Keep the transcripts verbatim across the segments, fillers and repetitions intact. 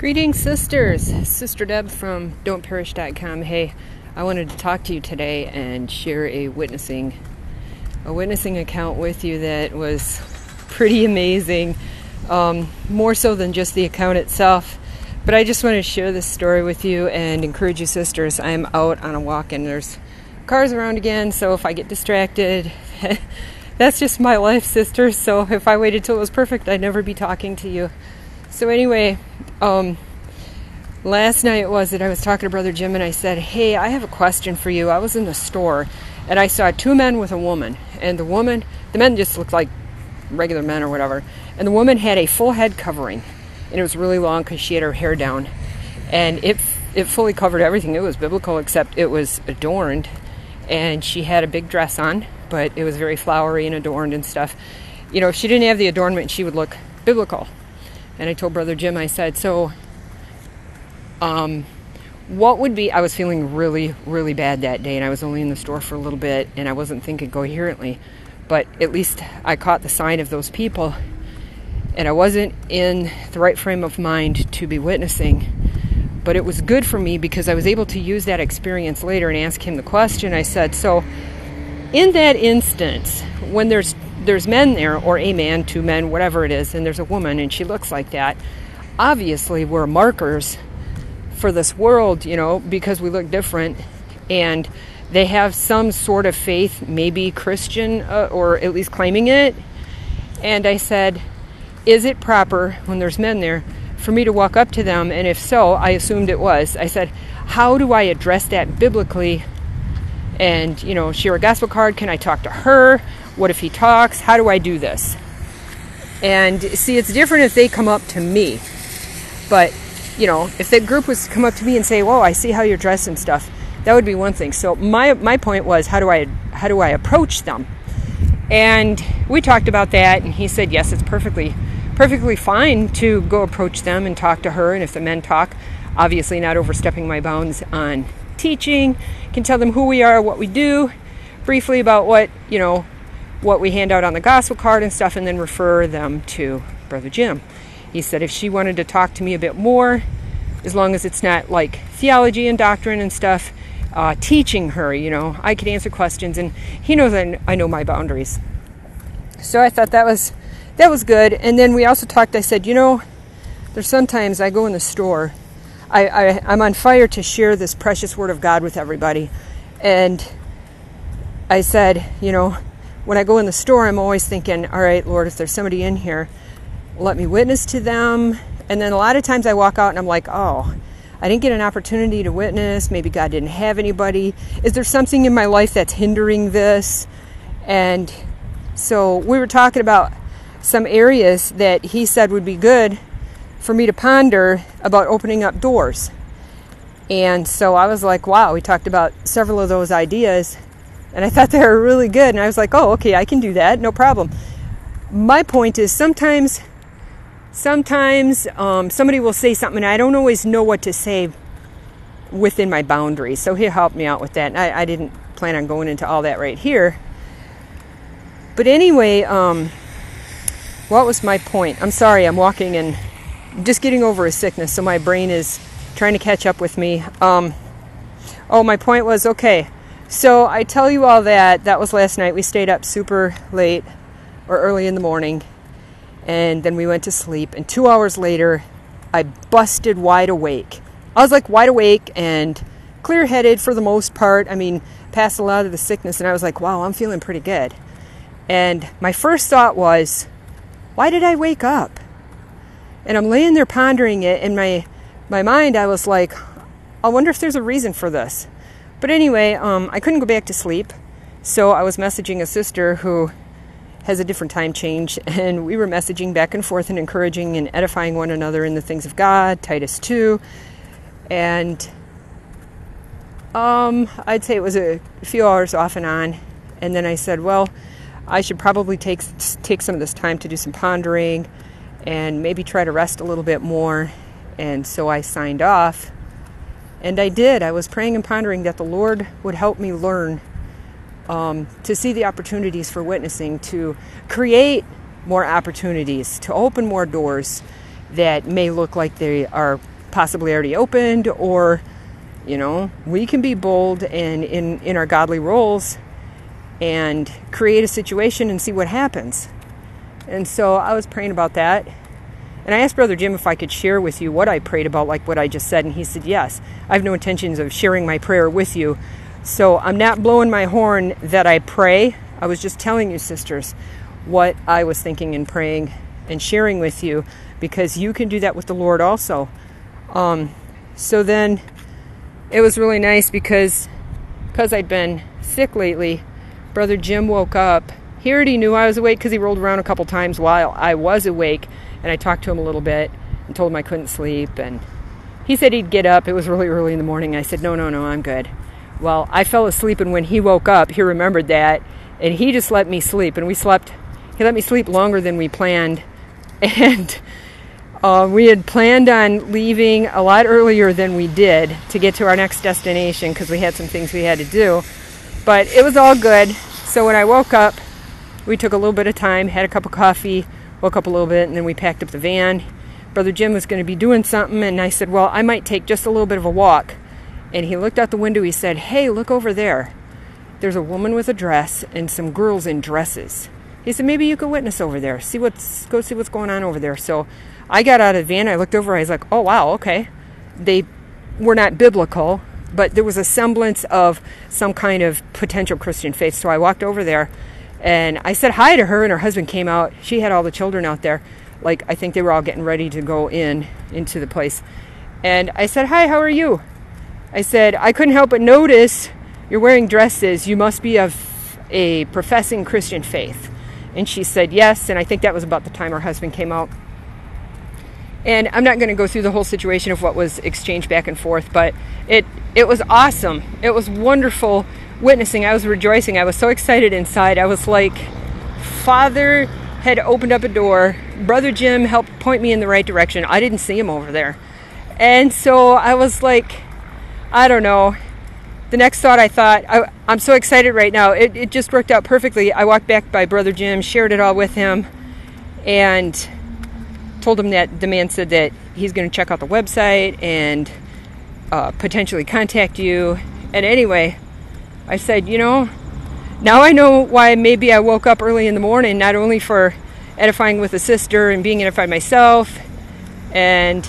Greetings, sisters. Sister Deb from don't perish dot com. Hey, I wanted to talk to you today and share a witnessing a witnessing account with you that was pretty amazing. Um, more so than just the account itself. But I just want to share this story with you and encourage you, sisters. I'm out on a walk and there's cars around again, so if I get distracted, that's just my life, sisters. So if I waited till it was perfect, I'd never be talking to you. So anyway, um, last night was that I was talking to Brother Jim and I said, hey, I have a question for you. I was in the store and I saw two men with a woman, and the woman, the men just looked like regular men or whatever, and the woman had a full head covering, and it was really long because she had her hair down, and it it fully covered everything. It was biblical, except it was adorned, and she had a big dress on, but it was very flowery and adorned and stuff. You know, if she didn't have the adornment, she would look biblical. And I told Brother Jim, I said, so um, what would be, I was feeling really, really bad that day, and I was only in the store for a little bit, and I wasn't thinking coherently, but at least I caught the sign of those people, and I wasn't in the right frame of mind to be witnessing. But it was good for me because I was able to use that experience later and ask him the question. I said, so in that instance, when there's there's men there, or a man, two men, whatever it is, and there's a woman and she looks like that, obviously we're markers for this world, you know, because we look different, and they have some sort of faith, maybe Christian, uh, or at least claiming it. And I said, is it proper when there's men there for me to walk up to them? And if so, I assumed it was. I said, how do I address that biblically? And, you know, share a gospel card. Can I talk to her? What if he talks? How do I do this? And see, it's different if they come up to me. But, you know, if the group was to come up to me and say, whoa, I see how you're dressed and stuff, that would be one thing. So my my point was, how do I how do I approach them? And we talked about that, and he said, yes, it's perfectly perfectly fine to go approach them and talk to her. And if the men talk, obviously not overstepping my bounds on teaching, can tell them who we are, what we do, briefly about what, you know, what we hand out on the gospel card and stuff, and then refer them to Brother Jim. He said if she wanted to talk to me a bit more, as long as it's not like theology and doctrine and stuff, uh, teaching her, you know, I could answer questions, and he knows I, I know my boundaries. So I thought that was that was good. And then we also talked, I said, you know, there's sometimes I go in the store, I, I, I'm on fire to share this precious word of God with everybody. And I said, you know, when I go in the store, I'm always thinking, all right, Lord, if there's somebody in here, let me witness to them. And then a lot of times I walk out and I'm like, oh, I didn't get an opportunity to witness. Maybe God didn't have anybody. Is there something in my life that's hindering this? And so we were talking about some areas that he said would be good for me to ponder about opening up doors. And so I was like, wow, we talked about several of those ideas, and I thought they were really good. And I was like, oh, okay, I can do that, no problem. My point is sometimes, sometimes um, somebody will say something, and I don't always know what to say within my boundaries. So he helped me out with that. And I, I didn't plan on going into all that right here. But anyway, um, what was my point? I'm sorry, I'm walking and just getting over a sickness, so my brain is trying to catch up with me. Um, oh, my point was, okay, so I tell you all that, that was last night. We stayed up super late or early in the morning, and then we went to sleep, and two hours later, I busted wide awake. I was like wide awake and clear-headed for the most part. I mean, past a lot of the sickness, and I was like, wow, I'm feeling pretty good. And my first thought was, why did I wake up? And I'm laying there pondering it. In my my mind, I was like, I wonder if there's a reason for this. But anyway, um, I couldn't go back to sleep. So I was messaging a sister who has a different time change. And we were messaging back and forth and encouraging and edifying one another in the things of God, Titus two. And um, I'd say it was a few hours off and on. And then I said, well, I should probably take take some of this time to do some pondering and maybe try to rest a little bit more. And so I signed off, and I did. I was praying and pondering that the Lord would help me learn um, to see the opportunities for witnessing, to create more opportunities, to open more doors that may look like they are possibly already opened, or, you know, we can be bold and in, in our godly roles and create a situation and see what happens. And so I was praying about that. And I asked Brother Jim if I could share with you what I prayed about, like what I just said. And he said, yes, I have no intentions of sharing my prayer with you. So I'm not blowing my horn that I pray. I was just telling you, sisters, what I was thinking and praying and sharing with you, because you can do that with the Lord also. Um, so then it was really nice because because I'd been sick lately. Brother Jim woke up. He already knew I was awake because he rolled around a couple times while I was awake. And I talked to him a little bit and told him I couldn't sleep. And he said he'd get up. It was really early in the morning. I said, no, no, no, I'm good. Well, I fell asleep, and when he woke up, he remembered that. And he just let me sleep. And we slept, he let me sleep longer than we planned. And uh, we had planned on leaving a lot earlier than we did to get to our next destination because we had some things we had to do. But it was all good. So when I woke up, we took a little bit of time, had a cup of coffee, woke up a little bit, and then we packed up the van. Brother Jim was going to be doing something, and I said, well, I might take just a little bit of a walk. And he looked out the window. He said, hey, look over there. There's a woman with a dress and some girls in dresses. He said, maybe you could witness over there. See what's go see what's going on over there. So I got out of the van. I looked over. I was like, oh, wow, okay. They were not biblical, but there was a semblance of some kind of potential Christian faith. So I walked over there. And I said hi to her, and her husband came out. She had all the children out there. Like, I think they were all getting ready to go in, into the place. And I said, hi, how are you? I said, I couldn't help but notice you're wearing dresses. You must be of a professing Christian faith. And she said, yes. And I think that was about the time her husband came out. And I'm not going to go through the whole situation of what was exchanged back and forth, but it, it was awesome. It was wonderful witnessing. I was rejoicing. I was so excited inside. I was like, Father had opened up a door. Brother Jim helped point me in the right direction. I didn't see him over there. And so I was like, I don't know. The next thought I thought, I, I'm so excited right now. It, it just worked out perfectly. I walked back by Brother Jim, shared it all with him, and told him that the man said that he's going to check out the website and uh, potentially contact you. And anyway, I said, you know, now I know why maybe I woke up early in the morning, not only for edifying with a sister and being edified myself. And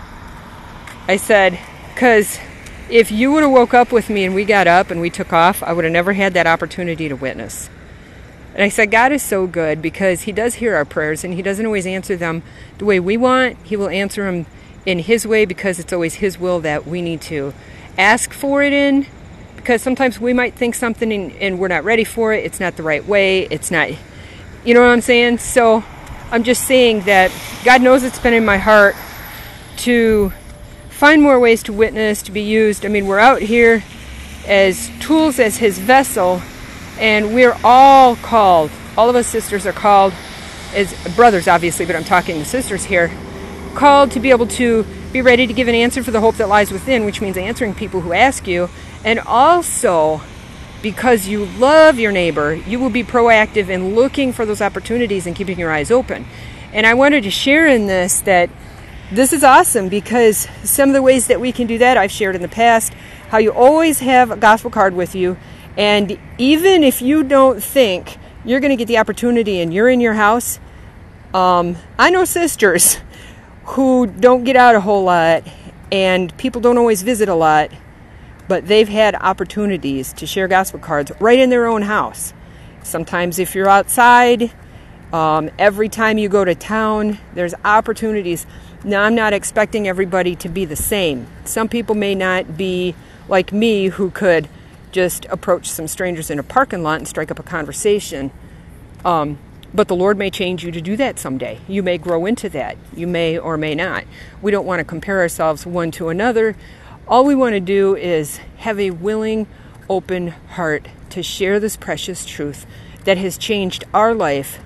I said, because if you would have woke up with me and we got up and we took off, I would have never had that opportunity to witness. And I said, God is so good because he does hear our prayers, and he doesn't always answer them the way we want. He will answer them in his way because it's always his will that we need to ask for it in. Because sometimes we might think something and, and we're not ready for it. It's not the right way. It's not, you know what I'm saying? So I'm just saying that God knows it's been in my heart to find more ways to witness, to be used. I mean, we're out here as tools, as his vessel, and we're all called. All of us sisters are called, as brothers obviously, but I'm talking to sisters here, called to be able to be ready to give an answer for the hope that lies within, which means answering people who ask you. And also, because you love your neighbor, you will be proactive in looking for those opportunities and keeping your eyes open. And I wanted to share in this that this is awesome, because some of the ways that we can do that, I've shared in the past, how you always have a gospel card with you. And even if you don't think you're going to get the opportunity and you're in your house, um, I know sisters who don't get out a whole lot and people don't always visit a lot, but they've had opportunities to share gospel cards right in their own house. Sometimes if you're outside, um, every time you go to town, there's opportunities. Now, I'm not expecting everybody to be the same. Some people may not be like me, who could just approach some strangers in a parking lot and strike up a conversation. Um, but the Lord may change you to do that someday. You may grow into that. You may or may not. We don't want to compare ourselves one to another. All we want to do is have a willing, open heart to share this precious truth that has changed our life.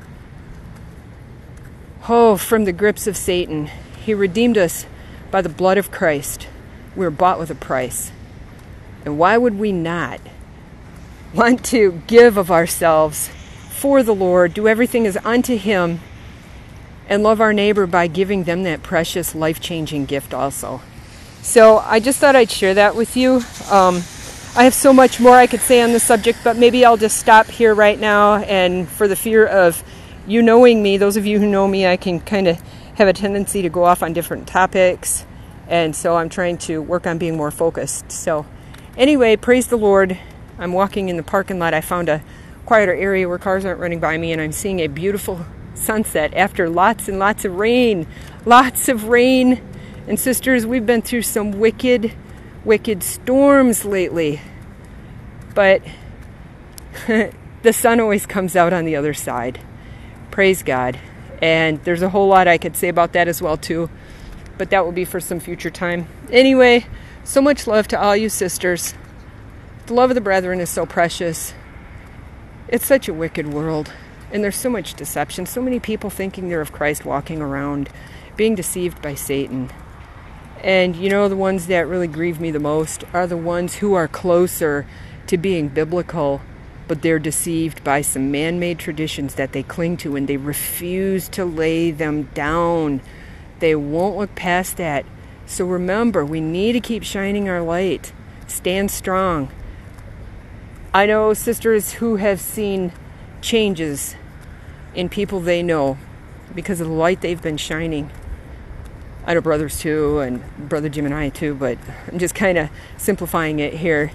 Oh, from the grips of Satan. He redeemed us by the blood of Christ. We were bought with a price. And why would we not want to give of ourselves for the Lord, do everything as unto him, and love our neighbor by giving them that precious, life-changing gift also? So I just thought I'd share that with you. Um, I have so much more I could say on the subject, but maybe I'll just stop here right now. And for the fear of you knowing me, those of you who know me, I can kind of have a tendency to go off on different topics. And so I'm trying to work on being more focused. So anyway, praise the Lord. I'm walking in the parking lot. I found a quieter area where cars aren't running by me, and I'm seeing a beautiful sunset after lots and lots of rain. Lots of rain. And sisters, we've been through some wicked, wicked storms lately. But the sun always comes out on the other side. Praise God. And there's a whole lot I could say about that as well, too. But that will be for some future time. Anyway, so much love to all you sisters. The love of the brethren is so precious. It's such a wicked world. And there's so much deception. So many people thinking they're of Christ walking around, being deceived by Satan. And you know, the ones that really grieve me the most are the ones who are closer to being biblical, but they're deceived by some man-made traditions that they cling to, and they refuse to lay them down. They won't look past that. So remember, we need to keep shining our light. Stand strong. I know sisters who have seen changes in people they know because of the light they've been shining. I know brothers too, and Brother Jim and I too, but I'm just kind of simplifying it here.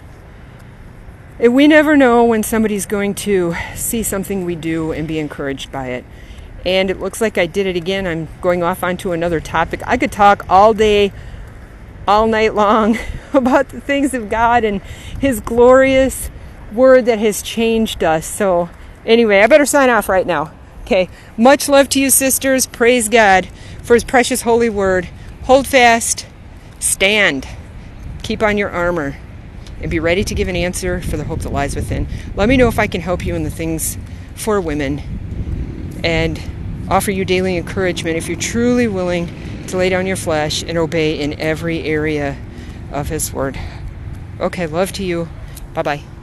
And we never know when somebody's going to see something we do and be encouraged by it. And it looks like I did it again. I'm going off onto another topic. I could talk all day, all night long about the things of God and His glorious word that has changed us. So anyway, I better sign off right now. Okay, much love to you, sisters. Praise God for His precious holy word. Hold fast, stand, keep on your armor, and be ready to give an answer for the hope that lies within. Let me know if I can help you in the things for women, and offer you daily encouragement if you're truly willing to lay down your flesh and obey in every area of His word. Okay, love to you. Bye-bye.